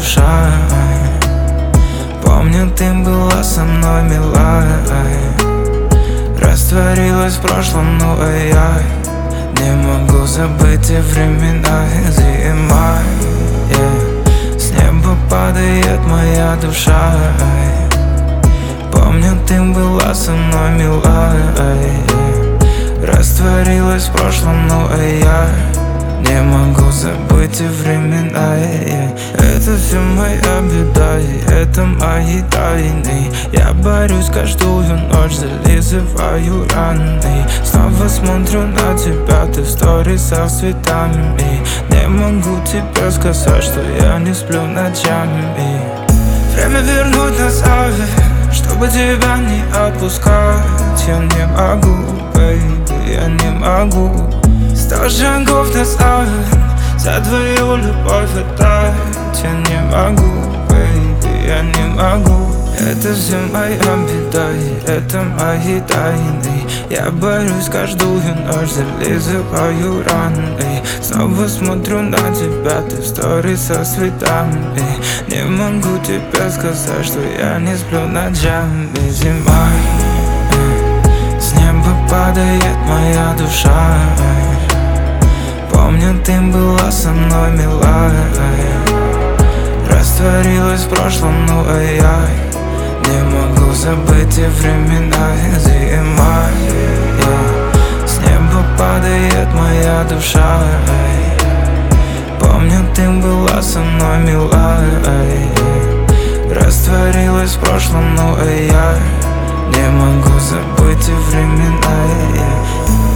душа. Помню, ты была со мной милая, растворилась в прошлом, ну а я не могу забыть те времена. Зима, с неба падает моя душа. Помню, ты была со мной милая, растворилась в прошлом, ну а я не могу забыть те времена. Это все моя беда, и это мои тайны. Я борюсь каждую ночь, зализываю раны. Снова смотрю на тебя, ты в сторисах с цветами. Не могу тебе сказать, что я не сплю ночами. Время вернуть назад, чтобы тебя не отпускать. Я не могу, baby, я не могу. 100 шагов назад, за твою любовь отдать. Я не могу, baby, я не могу. Это все моя беда, и это мои тайны. Я борюсь каждую ночь, зализываю раны. Снова смотрю на тебя, ты в сторис со цветами. Не могу тебе сказать, что я не сплю ночами. Зима, с неба падает моя душа. Помню, ты была со мной милая, растворилась в прошлом, ну а я не могу забыть те времена. Зима, с неба падает моя душа. Помню, ты была со мной милая, растворилась в прошлом, ну а я не могу забыть те времена.